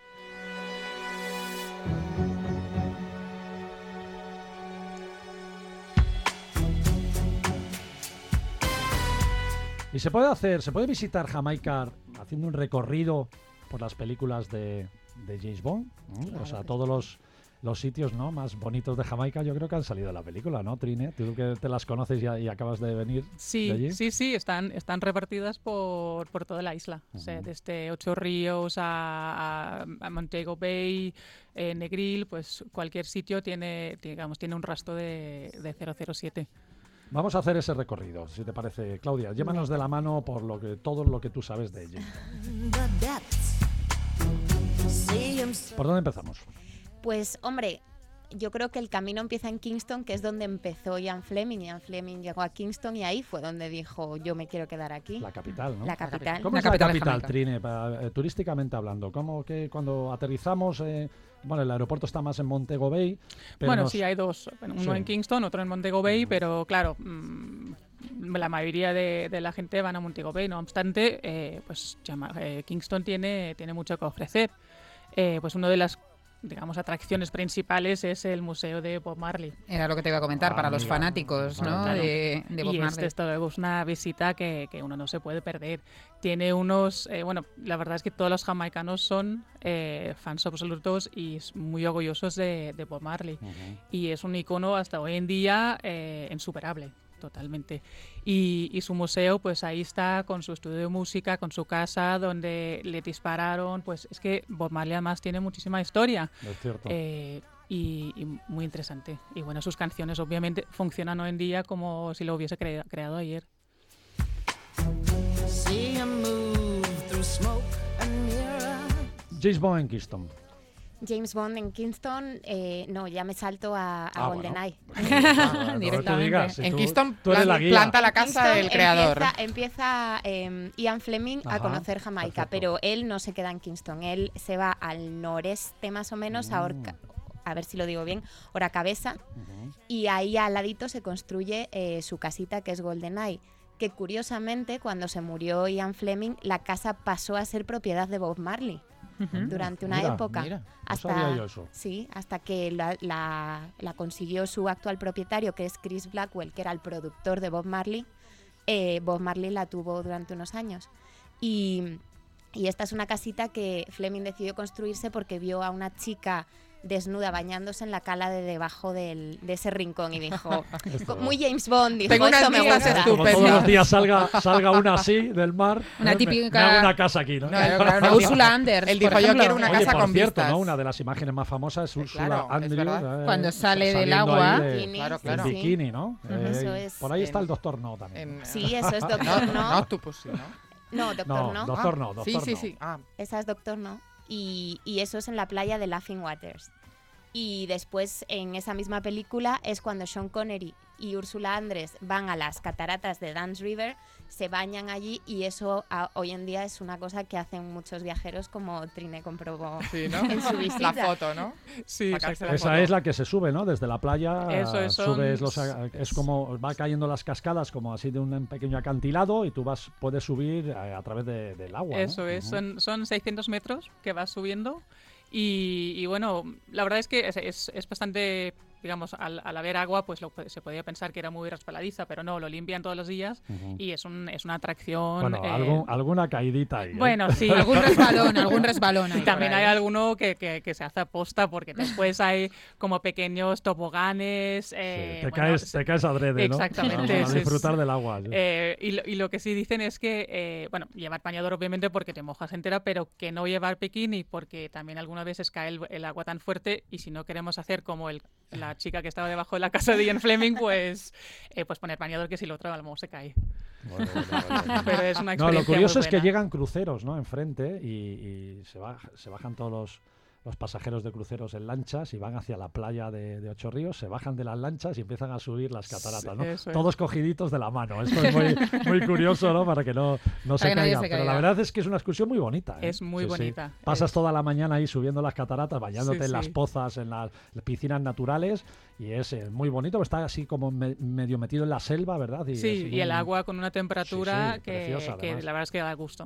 Y se puede hacer, se puede visitar Jamaica haciendo un recorrido por las películas de, de James Bond. ¿no? Claro o sea, que todos los, los sitios, ¿no?, más bonitos de Jamaica yo creo que han salido de la película, ¿no, Trine? Tú que te las conoces y, y acabas de venir de allí. Sí, sí, sí, están, están repartidas por, por toda la isla. O sea, Ujú. desde Ocho Ríos a, a, a Montego Bay, eh, Negril, pues cualquier sitio tiene, digamos, tiene un rastro de, de cero cero siete. Vamos a hacer ese recorrido, si te parece. Claudia, llévanos de la mano por lo que todo lo que tú sabes de ella. ¿Por dónde empezamos? Pues hombre, yo creo que el camino empieza en Kingston, que es donde empezó Ian Fleming. Ian Fleming llegó a Kingston y ahí fue donde dijo, yo me quiero quedar aquí. La capital, ¿no? La capital. ¿Cómo La es la capital de capital, Jamaica. Trine, para- eh, turísticamente hablando? ¿Cómo que cuando aterrizamos, eh, bueno, el aeropuerto está más en Montego Bay, pero Bueno, nos- sí, hay dos. Bueno, uno Sí. en Kingston, otro en Montego Bay, pero claro, mmm, la mayoría de, de la gente van a Montego Bay. No obstante, eh, pues llama- eh, Kingston tiene, tiene mucho que ofrecer. Eh, pues una de las, digamos, atracciones principales es el Museo de Bob Marley. Era lo que te iba a comentar, Ah, para los amiga. fanáticos, ¿no? Claro. De, de Bob y Marley. este es todo, es una visita que, que uno no se puede perder. Tiene unos, eh, bueno, la verdad es que todos los jamaicanos son eh, fans absolutos y s- muy orgullosos de, de Bob Marley. Ujú. Y es un icono hasta hoy en día eh, insuperable, totalmente. Y, y su museo, pues ahí está con su estudio de música, con su casa donde le dispararon. Pues es que Bob Marley además tiene muchísima historia. Es cierto. Eh, y, y muy interesante. Y bueno, sus canciones obviamente funcionan hoy en día como si lo hubiese cre- creado ayer. James Bond en Kingston. James Bond en Kingston, eh, no, ya me salto a, a Ah, bueno. GoldenEye. Directamente. Directamente. En Kingston tú eres plan- la guía. planta la casa Kingston del creador. Empieza, empieza eh, Ian Fleming Ajá, a conocer Jamaica, perfecto. pero él no se queda en Kingston. Él se va al noreste más o menos, a Orca, a ver si lo digo bien, Oracabesa, Ujú. y ahí al ladito se construye eh, su casita que es GoldenEye, que curiosamente cuando se murió Ian Fleming la casa pasó a ser propiedad de Bob Marley durante una Mira, época. mira, no hasta, sabía yo eso. Sí, hasta que la, la- la consiguió su actual propietario, que es Chris Blackwell, que era el productor de Bob Marley. Eh, Bob Marley la tuvo durante unos años. Y, y esta es una casita que Fleming decidió construirse porque vio a una chica desnuda bañándose en la cala de debajo del, de ese rincón y dijo, muy James Bond, dijo, Tengo unas esto me vistas gusta. Como todos Estupendo. los días salga, salga una así del mar. Una ¿eh? Me- típica- Me, hago una casa aquí, ¿no? Claro, claro, no, Úrsula Anders, Él por dijo, yo ejemplo. quiero una Oye, casa por con cierto, vistas. ¿no? Una de las imágenes más famosas es Úrsula claro, es Andrews. verdad. eh, Cuando sale del saliendo agua. ahí de- Bikini, Claro, sí, claro. en sí. bikini, ¿no? Ujú. Eh, Eso es por ahí está en- el Doctor No también. En- Sí, eso es No, Doctor no, No. Octopus, sí, ¿no? No, Doctor No, No. Doctor Ah, No, Doctor Sí, sí, No. sí. Ah, Esa es Doctor No. Y, y eso es en la playa de Laughing Waters. Y después, en esa misma película, es cuando Sean Connery y Úrsula Andrés van a las cataratas de Dance River, se bañan allí y eso a- hoy en día es una cosa que hacen muchos viajeros, como Trine comprobó sí, ¿no? en su visita. La foto, ¿no? Sí, Sacarse la Esa foto. es la que se sube, ¿no? Desde la playa Eso es, son- subes los, es como va cayendo las cascadas como así de un pequeño acantilado y tú vas puedes subir a, a través de- del agua. ¿no? Eso es, Ujú. son, son seiscientos metros que vas subiendo y, y bueno, la verdad es que es, es, es bastante digamos, al, al haber agua, pues lo, se podía pensar que era muy resbaladiza, pero no, lo limpian todos los días uh-huh. y es, un, es una atracción. Bueno, eh, algún, alguna caidita ahí. ¿eh? Bueno, sí. algún resbalón, algún resbalón. Y también hay alguno que, que, que se hace aposta, porque después hay como pequeños toboganes. Eh, sí, te, bueno, caes, te caes adrede, ¿no? Exactamente. A, a disfrutar del agua. Sí. Eh, y, lo, y lo que sí dicen es que, eh, bueno, llevar bañador obviamente porque te mojas entera, pero que no llevar bikini porque también algunas veces cae el, el agua tan fuerte y si no queremos hacer como el, la chica que estaba debajo de la casa de Ian Fleming, pues, eh, pues poner bañador, que si lo otro al se cae. Bueno, bueno, bueno. Pero es una experiencia no, lo curioso muy es que buena. llegan cruceros, ¿no? Enfrente y, y se, baja, se bajan todos los, los pasajeros de cruceros en lanchas y van hacia la playa de, de Ocho Ríos, se bajan de las lanchas y empiezan a subir las cataratas, ¿no? Eso es. Todos cogiditos de la mano. Esto es muy, muy curioso, ¿no? Para que no, no se, que caigan. se Pero caiga. la verdad es que es una excursión muy bonita, ¿eh? Es muy sí, bonita. Sí. Pasas es... toda la mañana ahí subiendo las cataratas, bañándote Sí, en las sí. pozas, en las piscinas naturales y es eh, muy bonito. Está así como me, medio metido en la selva, ¿verdad? Y sí, así y el muy... agua con una temperatura sí, sí, que, preciosa, que la verdad es que da gusto.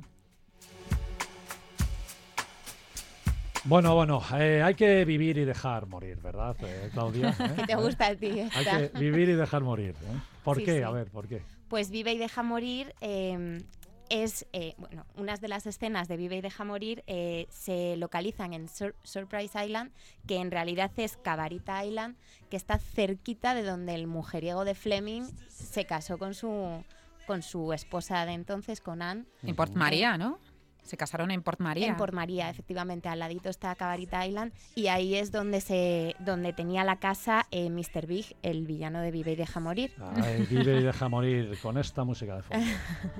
Bueno, bueno, eh, hay que vivir y dejar morir, ¿verdad, eh, Claudia? ¿Eh? ¿Qué te gusta a ti esta? Hay que vivir y dejar morir. ¿eh? ¿Por Sí, qué? sí. A ver, ¿por qué? Pues Vive y deja morir eh, es, eh, bueno, unas de las escenas de Vive y deja morir eh, se localizan en Sur- Surprise Island, que en realidad es Cabarita Island, que está cerquita de donde el mujeriego de Fleming se casó con su, con su esposa de entonces, con Anne. En Port Maria, ¿no? Se casaron en Port Maria. En Port Maria, efectivamente, al ladito está Cabarita Island y ahí es donde se donde tenía la casa eh, míster Big, el villano de Vive y deja morir. Ay, vive y deja morir con esta música de fondo.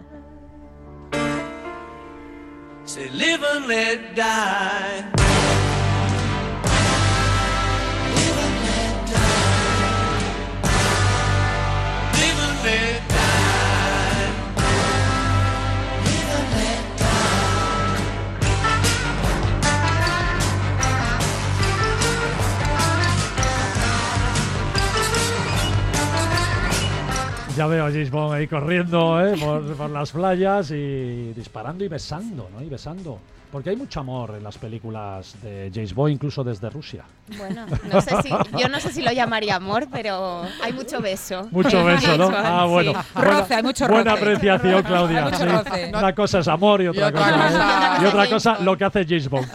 Say live and let die. Live and let die. Live and let die. Live and let Ya veo a James Bond ahí corriendo ¿eh? por, por las playas y disparando y besando, ¿no? Y besando. Porque hay mucho amor en las películas de James Bond, incluso desde Rusia. Bueno, no sé si, yo no sé si lo llamaría amor, pero hay mucho beso. Mucho beso, ¿no? Ah, bueno. Sí. Buena, Roce, hay mucho buena roce. apreciación, Claudia. Hay mucho sí. roce. Una cosa es amor y otra, Y otra cosa, cosa- y otra James cosa Bond. lo que hace James Bond.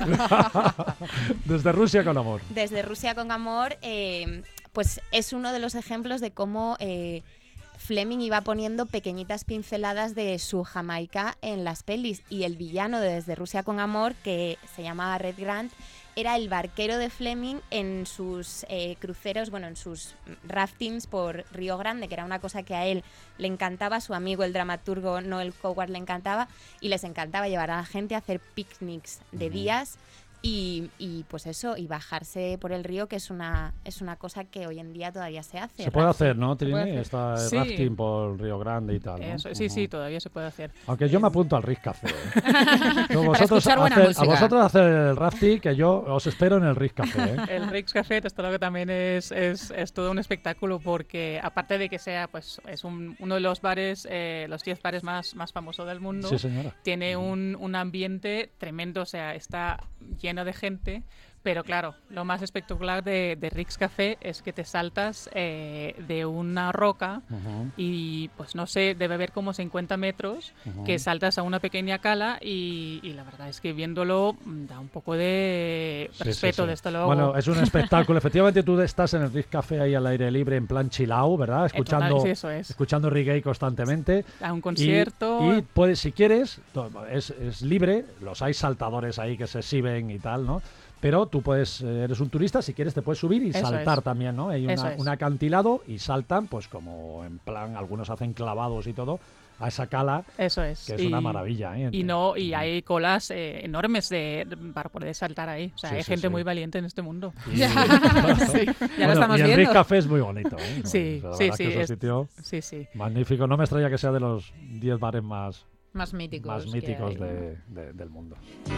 Desde Rusia con amor. Desde Rusia con amor, eh, pues es uno de los ejemplos de cómo eh, Fleming iba poniendo pequeñitas pinceladas de su Jamaica en las pelis, y el villano de Desde Rusia con amor, que se llamaba Red Grant, era el barquero de Fleming en sus eh, cruceros, bueno, en sus raftings por Río Grande, que era una cosa que a él le encantaba, a su amigo el dramaturgo Noel Coward le encantaba, y les encantaba llevar a la gente a hacer picnics de días. Y, y pues eso, y bajarse por el río, que es una es una cosa que hoy en día todavía se hace. Se puede rafting. hacer, ¿no, Trini? hacer. Está el Sí. rafting por Río Grande y tal, ¿no? Eso, sí, Ujú. sí, todavía se puede hacer. Aunque yo me apunto al Riz Café. ¿eh? No, vosotros escuchar buena hacer- a música. vosotros hacer el rafting, que yo os espero en el Riz Café. ¿eh? El Rick's Café, esto lo que también es, es, es todo un espectáculo, porque aparte de que sea, pues, es un, uno de los bares, eh, los diez bares más, más famosos del mundo, Sí, señora. tiene un, un ambiente tremendo, o sea, está lleno de gente. Pero claro, lo más espectacular de, de Rick's Café es que te saltas eh, de una roca Ujú, y, pues no sé, debe haber como cincuenta metros, ujú. que saltas a una pequeña cala y, y la verdad es que viéndolo mm, da un poco de Sí, sí, respeto, sí. de esto luego. Bueno, es un espectáculo. Efectivamente, tú estás en el Riz Café ahí al aire libre, en plan chilao, ¿verdad? Escuchando, total, sí, eso es. escuchando reggae constantemente. A un Y- concierto. Y, puedes, si quieres, to- es, es libre, los hay saltadores ahí que se exhiben y tal, ¿no? Pero tú puedes, eh, eres un turista, si quieres te puedes subir y Eso saltar es. también, ¿no? Hay Eso una- es. un acantilado y saltan, pues como en plan, algunos hacen clavados y todo, a esa cala, Eso es. que es Y- una maravilla, ¿eh? Y no, y hay colas eh, enormes de, de- para poder saltar ahí. O sea, Sí, hay sí, gente sí. muy valiente en este mundo. Y- Ya. Sí, Ya lo estamos y el Riz viendo. Café es muy bonito, ¿eh? Sí, La sí, verdad sí, que es un es- sitio sí, sí. magnífico. No me extraña que sea de los diez bares más, Más míticos. más que míticos hay. de- de- del mundo.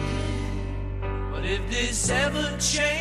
But if this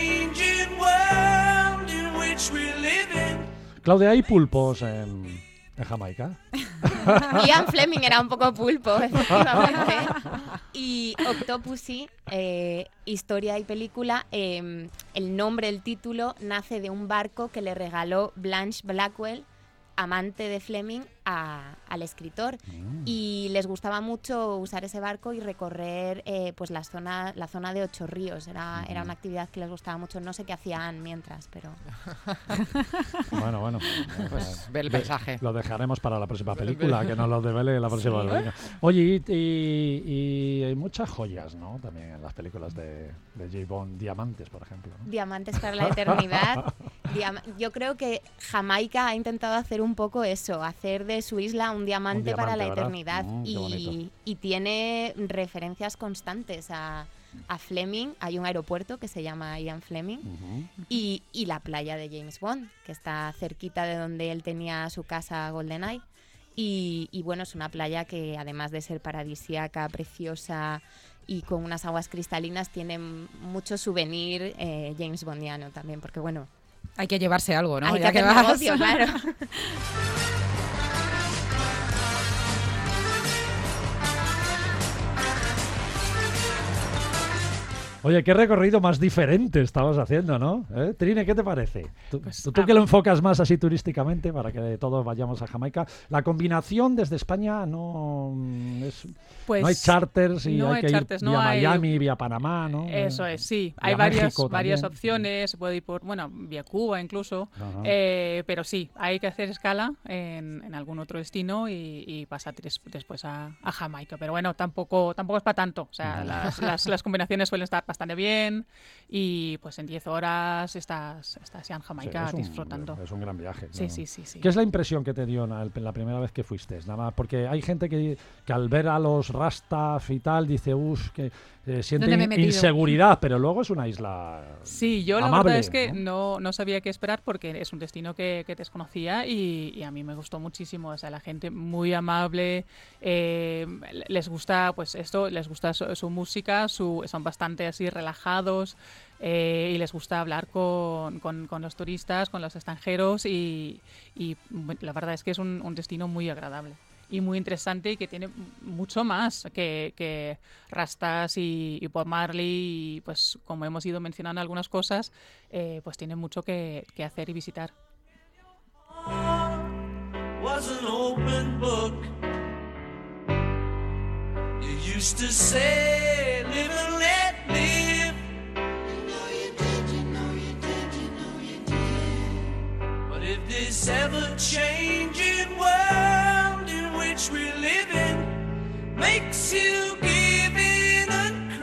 ever-changing world in which we live in Claudia, ¿hay pulpos en, en Jamaica. Ian Fleming era un poco pulpo, efectivamente. Y Octopussy, eh, historia y película, eh, el nombre, el título, nace de un barco que le regaló Blanche Blackwell, amante de Fleming, a, al escritor. Mm. Y les gustaba mucho usar ese barco y recorrer eh, pues la zona, la zona de Ocho Ríos. Era, mm. era una actividad que les gustaba mucho. No sé qué hacían mientras, pero... Bueno, bueno. Pues ver el paisaje. Lo dejaremos para la próxima película, que nos lo devele la próxima sí. película. Oye, y, y, y hay muchas joyas, ¿no? También en las películas de, de James Bond. Diamantes, por ejemplo, ¿no? Diamantes para la eternidad. Diam- Yo creo que Jamaica ha intentado hacer un poco eso, hacer de su isla un diamante, un diamante para la ¿verdad? eternidad. Mm, y, y tiene referencias constantes a, a Fleming. Hay un aeropuerto que se llama Ian Fleming. Uh-huh. y, y la playa de James Bond, que está cerquita de donde él tenía su casa GoldenEye. Y, y bueno, es una playa que además de ser paradisíaca, preciosa y con unas aguas cristalinas, tiene mucho souvenir eh, James Bondiano también, porque bueno... Hay que llevarse algo, ¿no? Hay ya que que hacer vas. negocio, claro. Oye, qué recorrido más diferente estabas haciendo, ¿no? ¿Eh? Trine, ¿qué te parece? Tú, Pues, tú, tú que lo enfocas más así turísticamente para que todos vayamos a Jamaica. La combinación desde España no es, pues, no hay charters y no hay hay que charters, ir no vía hay... Miami, vía Panamá, ¿no? Eso es, sí. Vía Hay varias, México varias también. opciones, se puede ir por, bueno, vía Cuba incluso, eh, pero sí, hay que hacer escala en, en algún otro destino y, y pasar des, después a, a Jamaica. Pero bueno, tampoco, tampoco es para tanto. O sea, las, las, las combinaciones suelen estar bastante bien. Y pues en diez horas estás, estás ya en Jamaica sí, es un, disfrutando. Es un gran viaje. Sí, ¿no? sí, sí, sí. ¿Qué es la impresión que te dio la, la primera vez que fuiste? Nada más, porque hay gente que, que al ver a los rastas y tal dice, uff, que eh, siente inseguridad, pero luego es una isla Sí, yo amable, la verdad es que ¿no? no, no sabía qué esperar porque es un destino que, que desconocía y, y a mí me gustó muchísimo. O sea, la gente muy amable, eh, les gusta, pues esto, les gusta su, su música, su, son bastante así relajados. Eh, y les gusta hablar con, con, con los turistas, con los extranjeros y, y la verdad es que es un, un destino muy agradable y muy interesante y que tiene mucho más que, que Rastas y, y Bob Marley y pues como hemos ido mencionando algunas cosas, eh, pues tiene mucho que, que hacer y visitar. Was an open book. You used to say, live and let live. If this ever-changing world in which we live in makes you give in and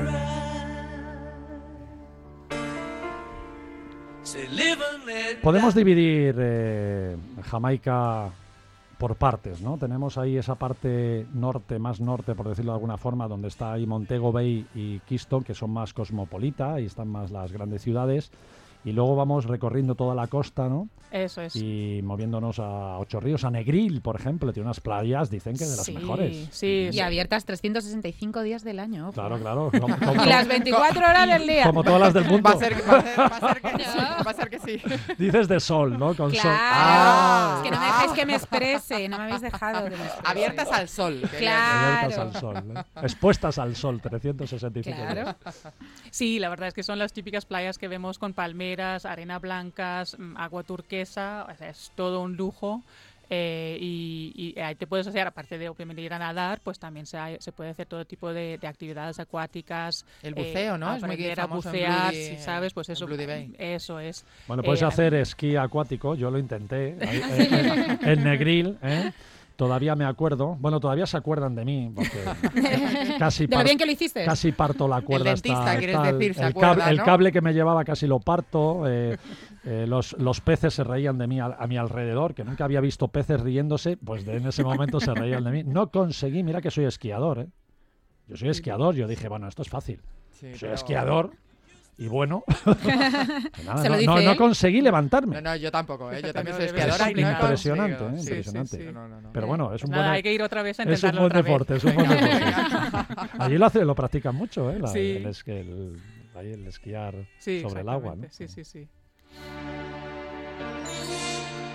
cry, say live and let Podemos dividir eh, Jamaica por partes, ¿no? Tenemos ahí esa parte norte, más norte, por decirlo de alguna forma, donde está ahí Montego Bay y Kingston, que son más cosmopolita, y están más las grandes ciudades. Y luego vamos recorriendo toda la costa, ¿no? Eso es. Y moviéndonos a Ocho Ríos, a Negril, por ejemplo. Tiene unas playas, dicen que de las sí, mejores. Sí, y sí. abiertas trescientos sesenta y cinco días del año. Claro, claro. Como, como, y las veinticuatro horas del día. Como todas las del mundo. Va a ser, va a ser, va a ser que sí. Va a ser que sí. Dices de sol, ¿no? Con claro. sol. Ah, es que no me dejáis que me exprese. No me habéis dejado que me exprese. Abiertas al sol. Claro. Abiertas al sol, ¿no? Expuestas al sol, trescientos sesenta y cinco claro. días. Sí, la verdad es que son las típicas playas que vemos con palmeras, arena blancas, agua turquesa, o sea, es todo un lujo. Eh, y, y ahí te puedes hacer, aparte de obviamente ir a nadar, pues también se, hay, se puede hacer todo tipo de, de actividades acuáticas. El buceo, eh, ¿no? Es muy aprender a famoso bucear, en Bloody, si sabes, pues eso, Bloody Bay. eso es. Bueno, puedes eh, hacer esquí acuático, yo lo intenté ahí, en, en Negril, ¿eh? Todavía me acuerdo, bueno, todavía se acuerdan de mí, porque casi, ¿De lo bien que lo hiciste? casi parto la cuerda. El dentista, hasta, quieres tal, decir, se el, acuerda, cable, el ¿no? cable que me llevaba casi lo parto, eh, eh, los, los peces se reían de mí a, a mi alrededor, que nunca había visto peces riéndose, pues de, en ese momento se reían de mí. No conseguí, mira que soy esquiador, ¿eh? Yo soy esquiador, yo dije, bueno, esto es fácil. Sí, soy pero... esquiador. Y bueno, nada, Se lo no, dice no, no él. conseguí levantarme. No, no, yo tampoco, ¿eh? Yo también No, soy debe ser esquiadora y no he impresionante, conseguido. ¿eh? Sí, Impresionante. sí, sí. No, no, no. Pero bueno, es un Nada, buen, hay que ir otra vez a es un intentarlo buen otra deporte, vez. es un buen Venga, deporte. venga. Allí lo, hace, lo practican mucho, ¿eh? La, Sí. el, esqui- el, ahí el esquiar Sí, sobre el agua, ¿no? exactamente, sí, sí, sí.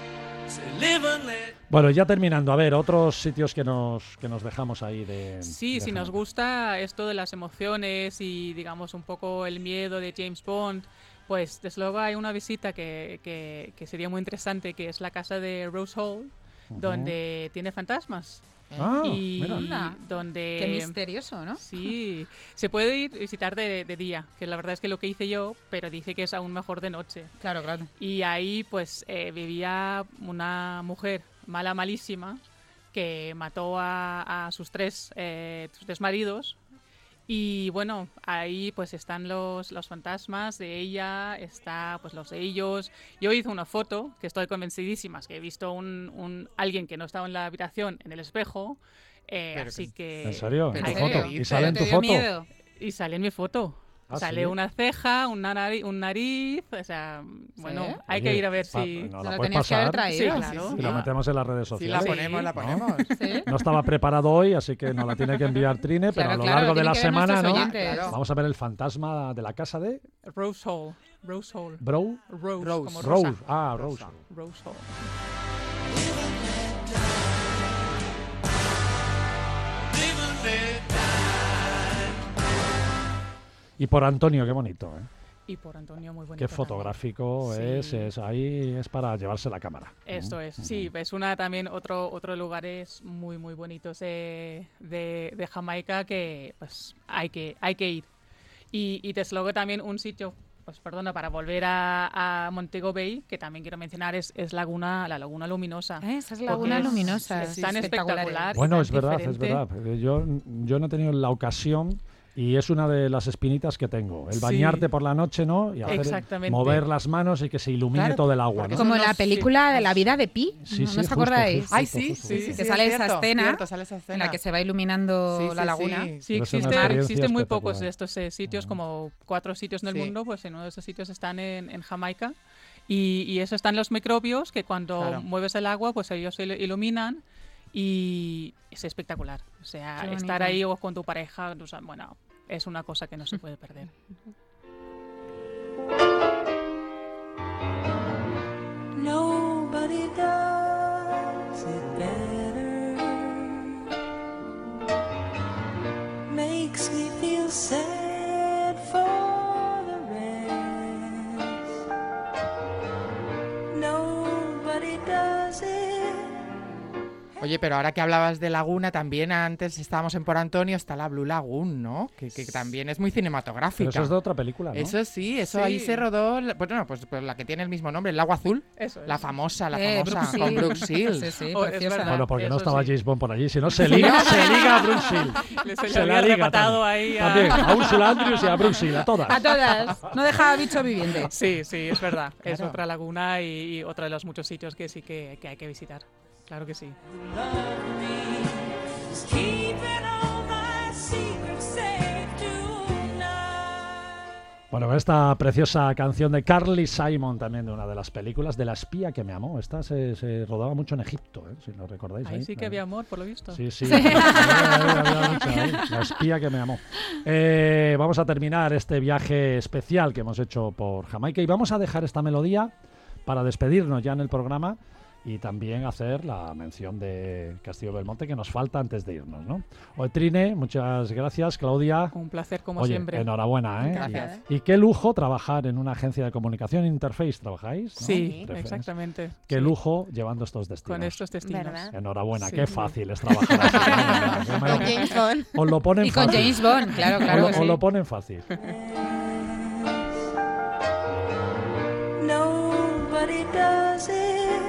Bueno, ya terminando, a ver, otros sitios que nos, que nos dejamos ahí de... Sí, de si nos Jamaica. gusta esto de las emociones y, digamos, un poco el miedo de James Bond, pues desde luego hay una visita que, que, que sería muy interesante, que es la casa de Rose Hall, Ujú. donde tiene fantasmas. Ah, y mira. Anda. donde... Qué misterioso, ¿no? Sí, se puede ir visitar de, de día, que la verdad es que lo que hice yo, pero dice que es aún mejor de noche. Claro, claro. Y ahí pues eh, vivía una mujer mala, malísima, que mató a, a sus tres, eh, sus tres maridos. Y bueno, ahí pues están los, los fantasmas de ella, está pues los de ellos. Yo hice una foto, que estoy convencidísima, que he visto un, un alguien que no estaba en la habitación en el espejo. eh, Pero así que... ¿En serio? ¿En ¿En tu serio? foto? ¿Y ¿Pero sale en ¿Te tu dio foto? miedo? Y sale en mi foto. ¿Ah, Sale sí? una ceja, una nari- un nariz, o sea, bueno, ¿Sí? hay Oye, que ir a ver pa- si... ¿nos Te la lo puedes tenías que haber pasar? traído. Sí, claro. Y la metemos en las redes Sí, la sociales. ponemos, la ¿no? ponemos. ¿Sí? No estaba preparado hoy, así que nos la tiene que enviar Trine, pero Claro, a lo claro, largo de tienen la que ver semana, nuestros ¿no? oyentes. Claro. Vamos a ver el fantasma de la casa de Rose Hall. Rose Hall. Bro Rose, Rose. como Rose. rosa. Ah, Rose. Rose Hall. Y por Antonio, qué bonito, ¿eh? Y por Antonio, muy bonito. Qué también. fotográfico Sí. es, es, ahí es para llevarse la cámara. Esto es, sí, es una también otro otro lugares muy muy bonitos de, de, de Jamaica que pues hay que hay que ir. Y, y desde luego también un sitio, pues perdona, para volver a, a Montego Bay, que también quiero mencionar, es, es Laguna, la Laguna Luminosa. Ah, Esa es Porque Laguna es- Luminosa. es sí, tan espectacular. espectacular. Bueno, tan es verdad, es diferente. verdad. Eh, Yo, yo no he tenido la ocasión y es una de las espinitas que tengo. El Sí. bañarte por la noche, ¿no? Y hacer, Exactamente. mover las manos y que se ilumine Claro, todo el agua, porque ¿no? Como Eso la no- película sí. de la vida de Pi. Sí, ¿No, sí, ¿no os justo, acordáis? justo. Ay, sí, justo, sí, justo. sí, Que sí, sale es esa cierto, escena cierto, sale esa En escena. la que se va iluminando Sí, sí, la laguna. sí. Sí, Debe ser una existe, experiencia existen muy espectacular. pocos de estos eh, sitios, como cuatro sitios en el Sí. mundo, pues en uno de esos sitios están en, en Jamaica. Y, y eso están los microbios que cuando Claro. mueves el agua, pues ellos se il- iluminan y es espectacular. O sea, Qué estar bonito. ahí o con tu pareja, o sea, bueno, es una cosa que no se puede perder. Nobody does it better. Makes me feel sad for the rest. Nobody does it. Oye, pero ahora que hablabas de Laguna, también antes estábamos en Por Antonio, está la Blue Lagoon, ¿no? Que, que también es muy cinematográfica. Pero eso es de otra película, ¿no? Eso sí, eso Sí. ahí se rodó, la- bueno, pues, pues la que tiene el mismo nombre, el Agua Azul, Eso es. la famosa, la Eh, famosa, Brooke con Shield. Brooke Shield. Sí, sí, Oh, es preciosa. verdad. Bueno, porque no Eso estaba sí. James Bond por allí. Si no, se liga, se liga a Bruce Shield. Le se le Se la había liga arrebatado también. ahí a... También, a Ursula Andrews y a Bruce Shield, a todas. A todas. No deja bicho viviente. Sí, sí, es verdad. Es Claro. otra laguna y, y otro de los muchos sitios que sí que, que hay que visitar. Claro que sí. Just keeping all my secrets safe tonight. Bueno, esta preciosa canción de Carly Simon, también de una de las películas, de La espía que me amó. Esta se, se rodaba mucho en Egipto, ¿eh? Si lo recordáis. Ahí sí que Eh, había amor, por lo visto. Sí, sí. Había- había- había mucho ahí. La espía que me amó. Eh, vamos a terminar este viaje especial que hemos hecho por Jamaica y vamos a dejar esta melodía para despedirnos ya en el programa y también hacer la mención de Castillo Belmonte que nos falta antes de irnos, ¿no? Oye, Trine, muchas gracias. Claudia, Un placer como oye, siempre. enhorabuena, ¿eh? Gracias. Y, y qué lujo trabajar en una agencia de comunicación Interface, ¿trabajáis? ¿no? Sí, Reference. exactamente. Qué Sí, lujo llevando estos destinos. Con estos destinos. ¿Verdad? Enhorabuena, Sí. qué fácil es trabajar así. ¿no? Con James Bond. Os lo ponen Y con fácil. James Bond, claro, Os claro lo, que os sí. lo ponen fácil. Nobody does it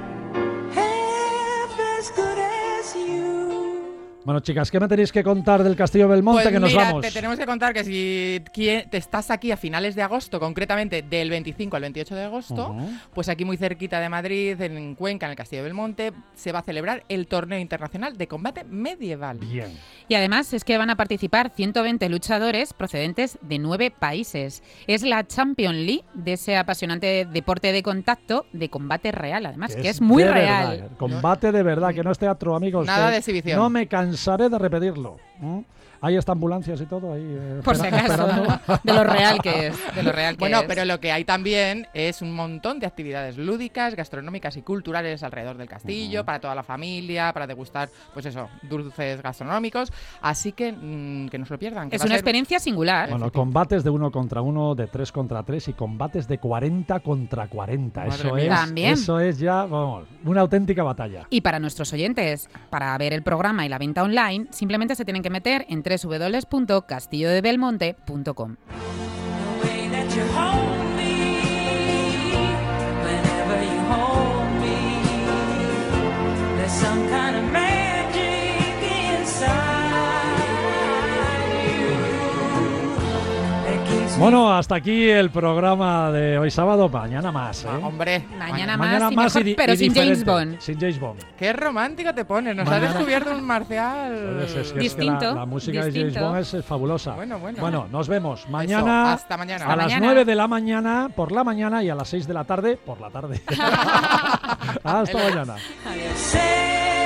half as good as you. Bueno, chicas, ¿qué me tenéis que contar del Castillo Belmonte Pues que nos mira, vamos? te tenemos que contar que si qui- te estás aquí a finales de agosto, concretamente del veinticinco al veintiocho de agosto, Ujú. pues aquí muy cerquita de Madrid, en Cuenca, en el Castillo de Belmonte, se va a celebrar el torneo internacional de combate medieval. Bien. Y además es que van a participar ciento veinte luchadores procedentes de nueve países. Es la Champions League de ese apasionante deporte de contacto de combate real, además, que es muy de real. verdad, combate de verdad, que no es teatro, amigos. Nada que de exhibición. No me cansaré de repetirlo. ¿m? ¿Hay hasta ambulancias y todo ahí? eh, Por si espera- acaso, esperando? de lo real que es. De lo real que Bueno, es. pero lo que hay también es un montón de actividades lúdicas, gastronómicas y culturales alrededor del castillo, para toda la familia, para degustar, pues eso, dulces gastronómicos. Así que mm, que no se lo pierdan. que Es va a una ser- experiencia singular. Bueno, combates de uno contra uno, de tres contra tres y combates de cuarenta contra cuarenta. Madre Eso mía. es, También. eso es ya, vamos, una auténtica batalla. Y para nuestros oyentes, para ver el programa y la venta online, simplemente se tienen que meter en doble u doble u doble u punto castillo de belmonte punto com. The way that you hold me, whenever you hold me, there's some kind of magic inside you that keeps me. Bueno, hasta aquí el programa de hoy sábado. Mañana más, ¿eh? Ah, hombre, Mañana Mañana más y más mejor, y di- pero y sin diferente. James Bond. Sin James Bond. qué romántico te pones. Nos Mañana- ha descubierto un marcial. Pues es que, es que Distinto, la, la música de distinto. James Bond es, es fabulosa. Bueno, bueno. nos vemos Eso, mañana hasta mañana. a Hasta las mañana. nueve de la mañana por la mañana y a las seis de la tarde por la tarde. Hasta mañana. Say